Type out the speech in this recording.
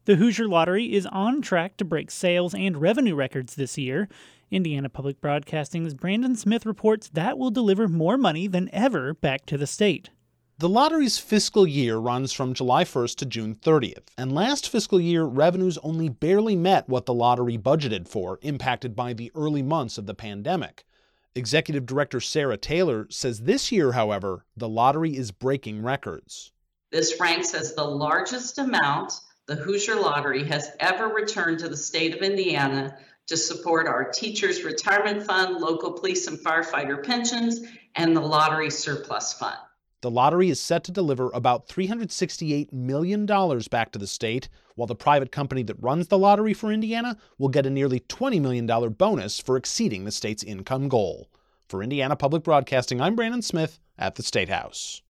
The Hoosier Lottery is on track to break sales and revenue records this year. Indiana Public Broadcasting's Brandon Smith reports that will deliver more money than ever back to the state. The lottery's fiscal year runs from July 1st to June 30th, and last fiscal year revenues only barely met what the lottery budgeted for, impacted by the early months of the pandemic. Executive Director Sarah Taylor says this year, however, the lottery is breaking records. This ranks as the largest amount the Hoosier Lottery has ever returned to the state of Indiana to support our teachers' retirement fund, local police and firefighter pensions, and the lottery surplus fund. The lottery is set to deliver about $368 million back to the state, while the private company that runs the lottery for Indiana will get a nearly $20 million bonus for exceeding the state's income goal. For Indiana Public Broadcasting, I'm Brandon Smith at the State House.